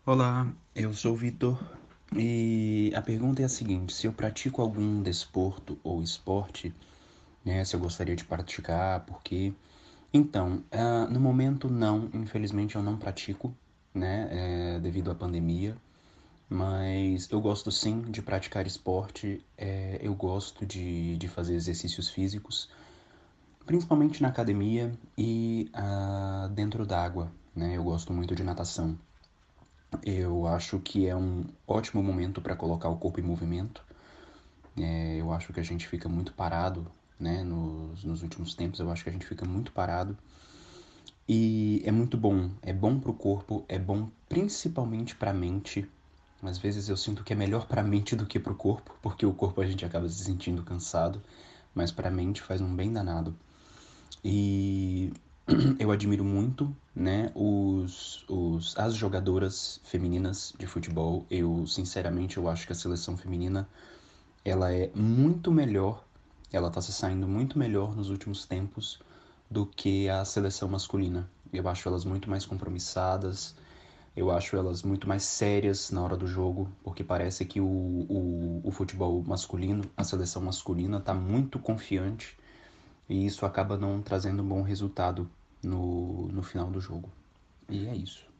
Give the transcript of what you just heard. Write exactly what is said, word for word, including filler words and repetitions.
Olá, eu sou o Vitor e a pergunta é a seguinte: se eu pratico algum desporto ou esporte, né, se eu gostaria de praticar, por quê? Então, ah, no momento não, infelizmente eu não pratico, né, eh, devido à pandemia, mas eu gosto sim de praticar esporte, eh, eu gosto de, de fazer exercícios físicos, principalmente na academia e ah, dentro d'água, né, eu gosto muito de natação. Eu acho que é um ótimo momento para colocar o corpo em movimento. É, eu acho que a gente fica muito parado, né? Nos, nos últimos tempos, eu acho que a gente fica muito parado. E é muito bom. É bom para o corpo, é bom principalmente para a mente. Às vezes eu sinto que é melhor para a mente do que para o corpo, porque o corpo a gente acaba se sentindo cansado, mas para a mente faz um bem danado. E eu admiro muito, né, os, os, as jogadoras femininas de futebol. Eu, sinceramente, eu acho que a seleção feminina, ela é muito melhor, ela tá se saindo muito melhor nos últimos tempos do que a seleção masculina. Eu acho elas muito mais compromissadas, eu acho elas muito mais sérias na hora do jogo, porque parece que o, o, o futebol masculino, a seleção masculina, tá muito confiante e isso acaba não trazendo um bom resultado no, no final do jogo. E é isso.